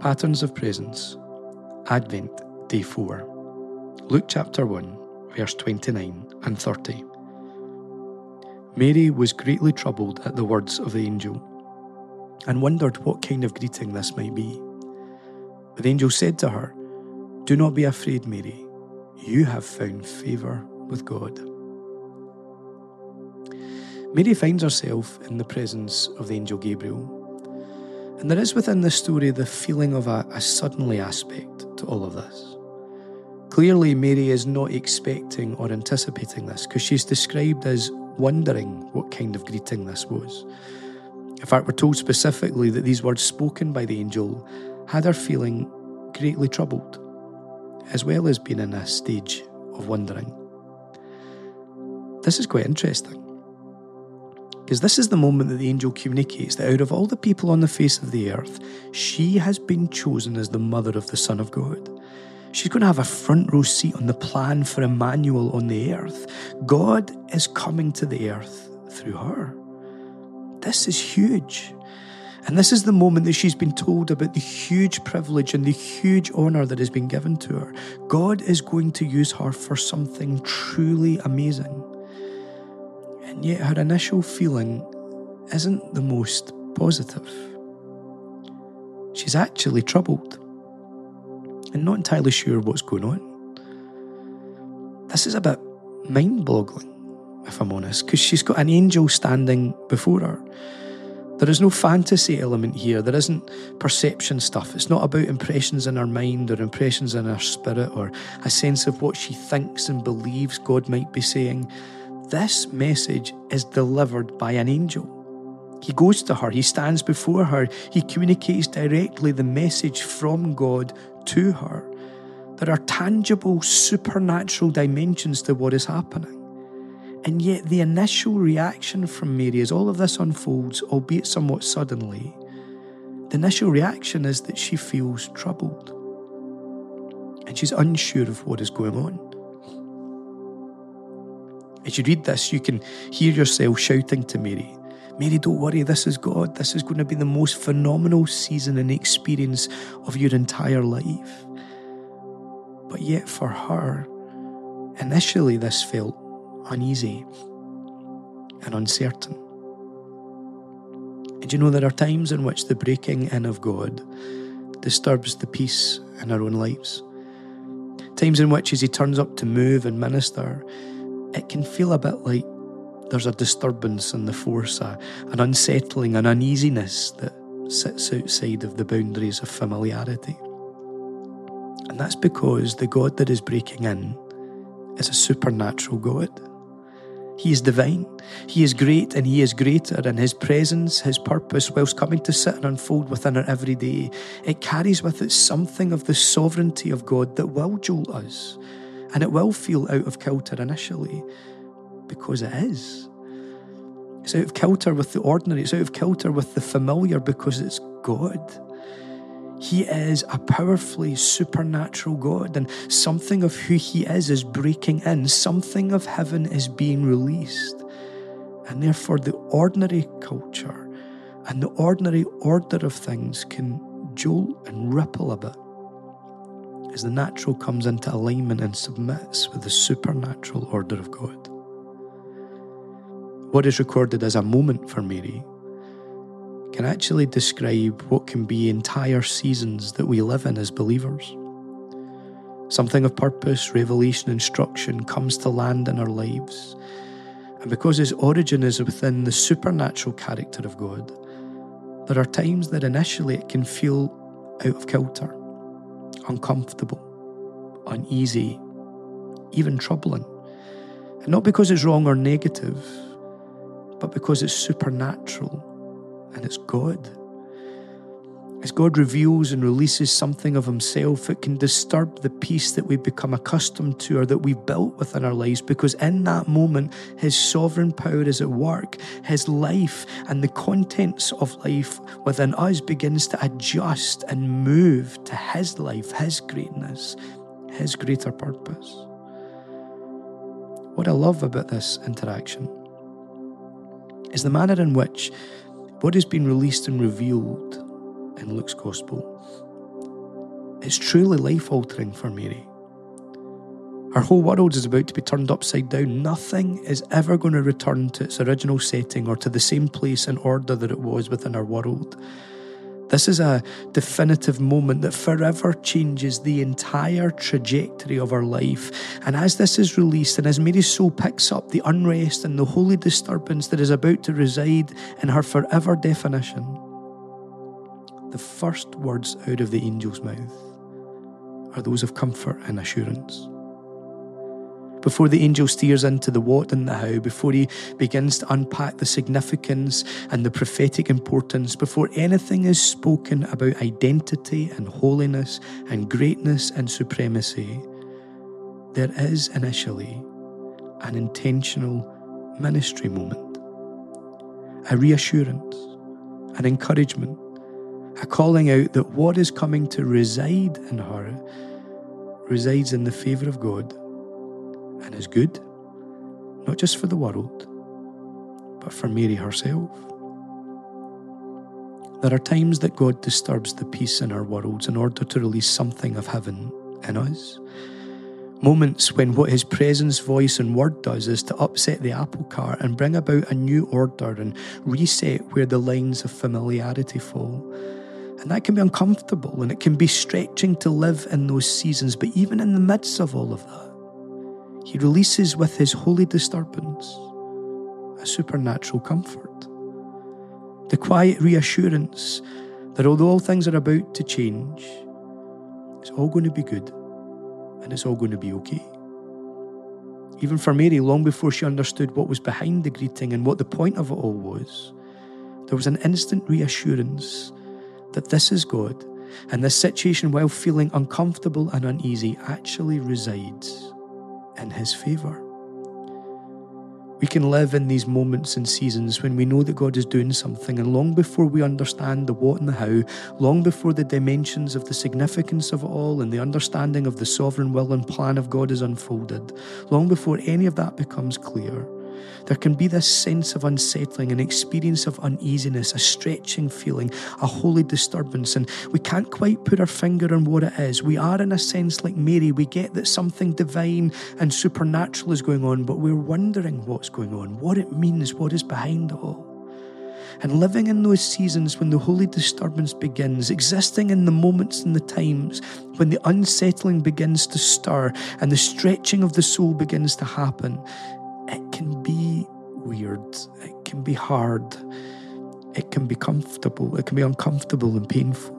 Patterns of Presence, Advent, Day 4. Luke chapter 1, verse 29 and 30. Mary was greatly troubled at the words of the angel, and wondered what kind of greeting this might be. But the angel said to her, "Do not be afraid, Mary. You have found favour with God." Mary finds herself in the presence of the angel Gabriel. And there is within this story the feeling of a suddenly aspect to all of this. Clearly, Mary is not expecting or anticipating this, because she's described as wondering what kind of greeting this was. In fact, we're told specifically that these words spoken by the angel had her feeling greatly troubled, as well as being in a stage of wondering. This is quite interesting, because this is the moment that the angel communicates that out of all the people on the face of the earth, she has been chosen as the mother of the Son of God. She's going to have a front row seat on the plan for Emmanuel on the earth. God is coming to the earth through her. This is huge. And this is the moment that she's been told about the huge privilege and the huge honour that has been given to her. God is going to use her for something truly amazing. And yet her initial feeling isn't the most positive. She's actually troubled and not entirely sure what's going on. This is a bit mind-boggling, if I'm honest, because she's got an angel standing before her. There is no fantasy element here. There isn't perception stuff. It's not about impressions in her mind or impressions in her spirit or a sense of what she thinks and believes God might be saying. This message is delivered by an angel. He goes to her, he stands before her, he communicates directly the message from God to her. There are tangible, supernatural dimensions to what is happening. And yet the initial reaction from Mary as all of this unfolds, albeit somewhat suddenly, the initial reaction is that she feels troubled. And she's unsure of what is going on. As you read this, you can hear yourself shouting to Mary, "Mary, don't worry, this is God. This is going to be the most phenomenal season and experience of your entire life." But yet for her, initially this felt uneasy and uncertain. And you know, there are times in which the breaking in of God disturbs the peace in our own lives. Times in which as he turns up to move and minister, it can feel a bit like there's a disturbance in the force, an unsettling, an uneasiness that sits outside of the boundaries of familiarity. And that's because the God that is breaking in is a supernatural God. He is divine, he is great, and he is greater, and his presence, his purpose, whilst coming to sit and unfold within our every day, it carries with it something of the sovereignty of God that will jolt us. And it will feel out of kilter initially, because it is. It's out of kilter with the ordinary. It's out of kilter with the familiar, because it's God. He is a powerfully supernatural God, and something of who he is breaking in. Something of heaven is being released. And therefore the ordinary culture and the ordinary order of things can jolt and ripple a bit as the natural comes into alignment and submits with the supernatural order of God. What is recorded as a moment for Mary can actually describe what can be entire seasons that we live in as believers. Something of purpose, revelation, instruction comes to land in our lives. And because its origin is within the supernatural character of God, there are times that initially it can feel out of kilter, uncomfortable, uneasy, even troubling. And not because it's wrong or negative, but because it's supernatural and it's God. As God reveals and releases something of himself, it can disturb the peace that we've become accustomed to or that we've built within our lives, because in that moment, his sovereign power is at work. His life and the contents of life within us begins to adjust and move to his life, his greatness, his greater purpose. What I love about this interaction is the manner in which what has been released and revealed in Luke's Gospel It's truly life-altering for Mary. Our whole world is about to be turned upside down. Nothing is ever going to return to its original setting or to the same place and order that it was within our world. This is a definitive moment that forever changes the entire trajectory of our life. And as this is released, and as Mary's soul picks up the unrest and the holy disturbance that is about to reside in her forever definition, the first words out of the angel's mouth are those of comfort and assurance. Before the angel steers into the what and the how, before he begins to unpack the significance and the prophetic importance, before anything is spoken about identity and holiness and greatness and supremacy, there is initially an intentional ministry moment, a reassurance, an encouragement, a calling out that what is coming to reside in her resides in the favour of God and is good, not just for the world, but for Mary herself. There are times that God disturbs the peace in our worlds in order to release something of heaven in us. Moments when what his presence, voice and word does is to upset the apple cart and bring about a new order and reset where the lines of familiarity fall. And that can be uncomfortable and it can be stretching to live in those seasons, but even in the midst of all of that, he releases with his holy disturbance a supernatural comfort. The quiet reassurance that although all things are about to change, it's all going to be good and it's all going to be okay. Even for Mary, long before she understood what was behind the greeting and what the point of it all was, there was an instant reassurance that this is God and this situation, while feeling uncomfortable and uneasy, actually resides in his favour. We can live in these moments and seasons when we know that God is doing something, and long before we understand the what and the how, long before the dimensions of the significance of it all and the understanding of the sovereign will and plan of God is unfolded, long before any of that becomes clear, there can be this sense of unsettling, an experience of uneasiness, a stretching feeling, a holy disturbance, and we can't quite put our finger on what it is. We are, in a sense, like Mary. We get that something divine and supernatural is going on, but we're wondering what's going on, what it means, what is behind it all. And living in those seasons when the holy disturbance begins, existing in the moments and the times when the unsettling begins to stir and the stretching of the soul begins to happen, it can be weird, it can be hard, it can be comfortable, it can be uncomfortable and painful.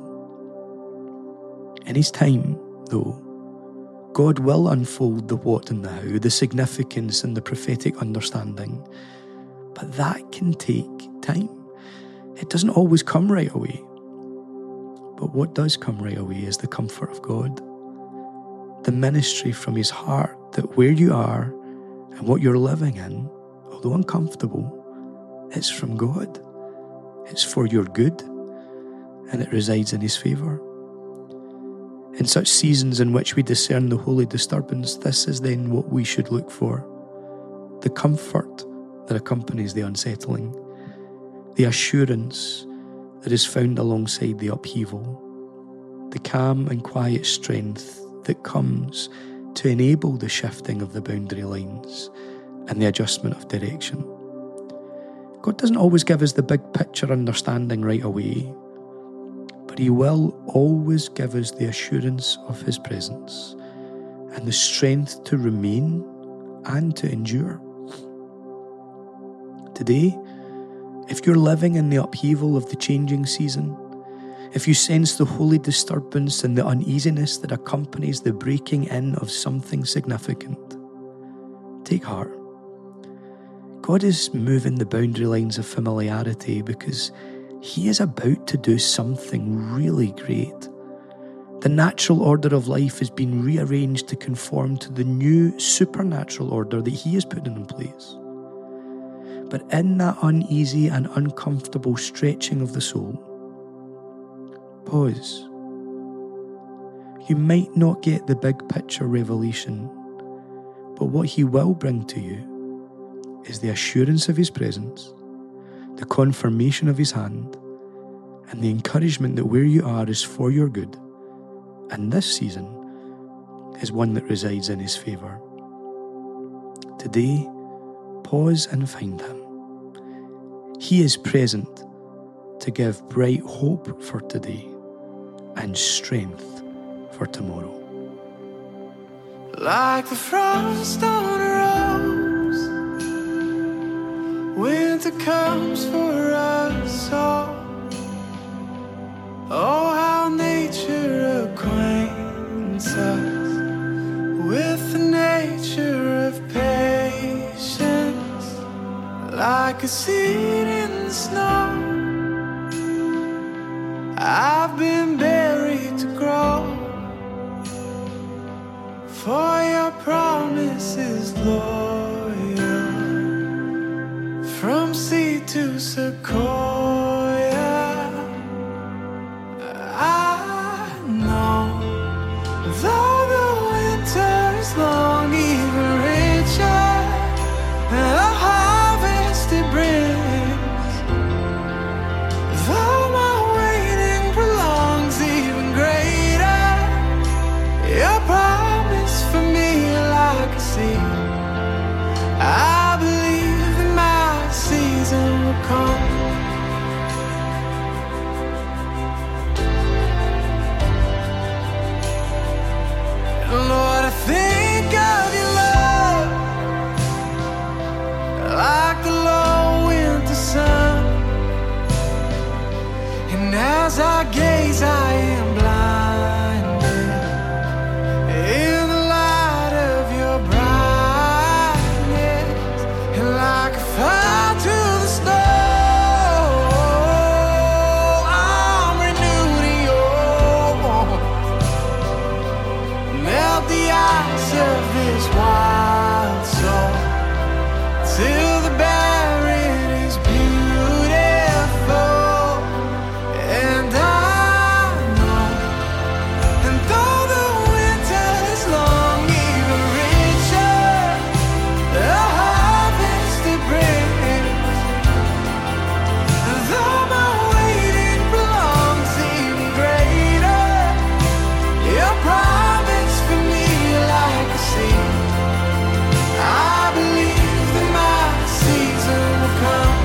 In his time, though, God will unfold the what and the how, the significance and the prophetic understanding. But that can take time. It doesn't always come right away. But what does come right away is the comfort of God, the ministry from his heart, that where you are and what you're living in, although uncomfortable, it's from God. It's for your good, and it resides in his favour. In such seasons in which we discern the holy disturbance, this is then what we should look for: the comfort that accompanies the unsettling, the assurance that is found alongside the upheaval, the calm and quiet strength that comes to enable the shifting of the boundary lines and the adjustment of direction. God doesn't always give us the big picture understanding right away, but he will always give us the assurance of his presence and the strength to remain and to endure. Today, if you're living in the upheaval of the changing season, if you sense the holy disturbance and the uneasiness that accompanies the breaking in of something significant, take heart. God is moving the boundary lines of familiarity because he is about to do something really great. The natural order of life has been rearranged to conform to the new supernatural order that he is putting in place. But in that uneasy and uncomfortable stretching of the soul, pause. You might not get the big picture revelation, but what he will bring to you is the assurance of his presence, the confirmation of his hand, and the encouragement that where you are is for your good and this season is one that resides in His favour. Today, pause and find Him. He is present to give bright hope for today and strength for tomorrow. Like the frost on a rose, winter comes for us all. Oh, how nature acquaints us with the nature of patience. Like a seed in the snow, I've been buried to grow. For your promise is loyal, from sea to sequoia. I know, though the winter's long, even richer the harvest it brings. Though my waiting prolongs, even greater your promise for me, like a seed. I believe that my season will come. Lord, I think of your love like the low winter sun, and as I gaze I am blinded in the light of your brightness, and like a fire to the snow, I'm renewed in your warmth. Melt the ice of this wild soul till the barren is beautiful. And I know, and though the winter is long, even richer the harvest it brings. Though my waiting prolongs, even greater your promise for me, like a seed. I believe that my season will come.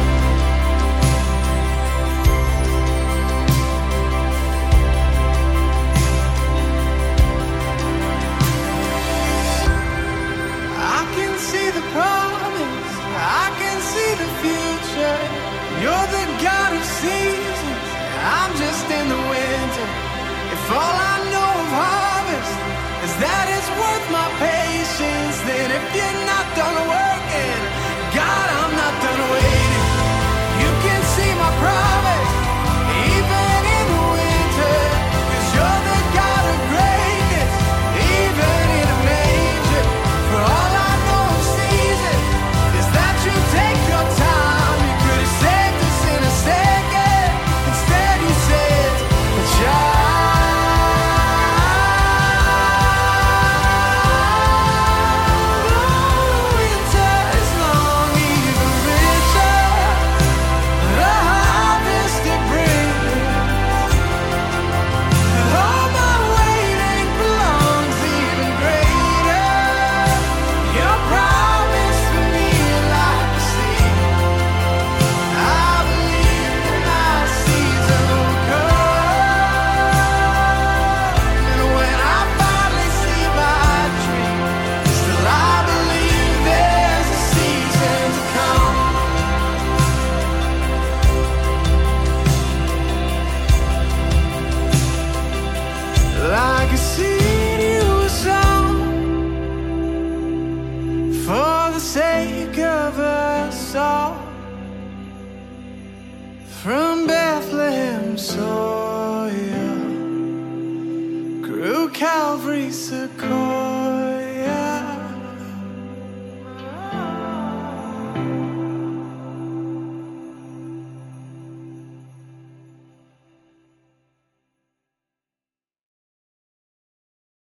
I can see the promise, I can see the future. You're the God of seasons, I'm just in the winter. If all I know of harvest is that it's worth my patience, then if you're not done working, God, I'm not done waiting. You can see my promise, even in the winter, 'cause you're the God of greatness, even in a manger. For all I know of seasons is that you take your time. You could have saved us in a second, instead you said, a child. Winter is long, even richer the harvest it brings. All my waiting belongs, even greater your promise for me, like a seed. I believe that my season will come. And when I finally see my dream, still I believe there's a season to come. Like a seed you were sown for the sake of us all. From Bethlehem soil grew Calvary's sequoia.